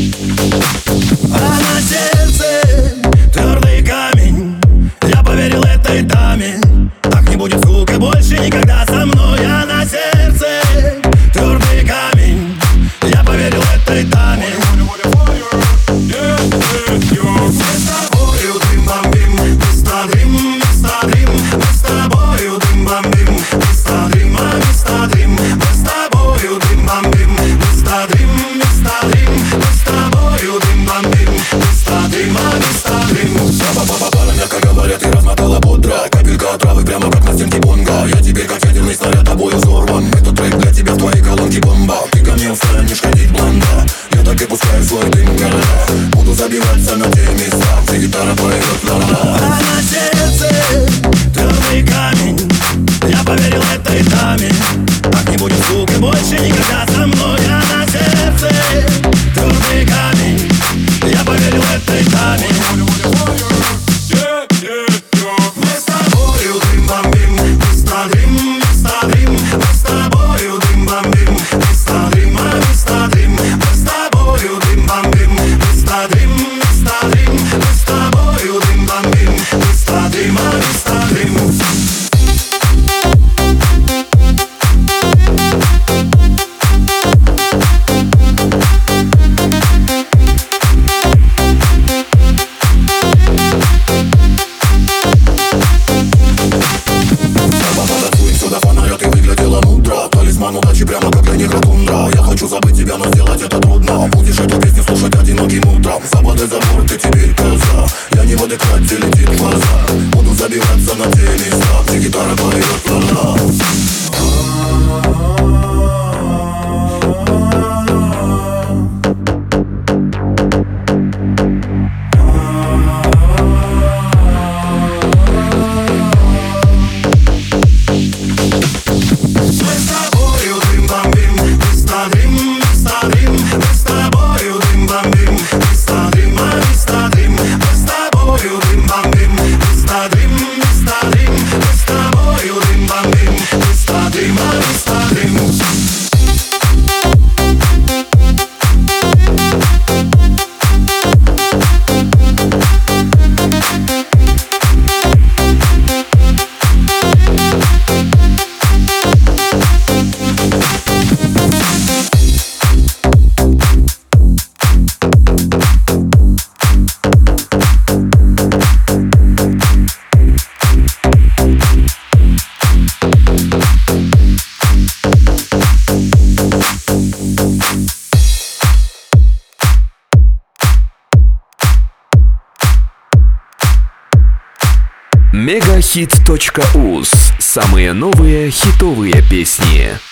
А на сердце твердый камень. Я поверил этой даме. Так не будет, сука, больше никогда со мной. А на сердце твердый камень. Я поверил этой даме. Мы с тобою дым-бомбим, мистер Дрим, мистер Дрим. Мы с тобою дым-бомбим, мистер Дрим, мистер Дрим. Мы с тобою дым-бомбим, мистер Дрим, мистер Дрим. Мы с тобою дым-бомбим, мистер Дрим, мистер Дрим. Пара, мягко говоря, ты размотала бодро. Капелька отравы прямо как на стенке бонга. Я теперь как ядерный снаряд тобой взорван. Этот трек для тебя в твоей колонке бомба. Ты ко мне устанешь ходить блонда. Я так и пускаю свой дым в города. Буду забиваться на те места, где гитара поет ла-ла-ла. А на сердце твердый камень. Я поверил этой даме. Так не будет, сука, больше никогда со мной. А на сердце твердый камень. Я поверил этой даме. Мы с тобою дым-бомбим, мистер Дрим, мистер Дрим. Мы с тобою дым-бомбим, мистер Дрим, мистер Дрим. Мы с тобою дым-бомбим, мистер Дрим, мистер Дрим. Мы с тобою дым-бомбим, мистер Дрим, мистер Дрим. Удачи прямо как для негра тундра. Я хочу забыть тебя, но сделать это трудно. Будешь эту песню слушать одиноким утром. Свободы забор, ты теперь коза. Я не в адеквате, летит глаза. Буду забиваться на те места, где гитара поет ла-ла. Megahit.uz. Самые новые хитовые песни.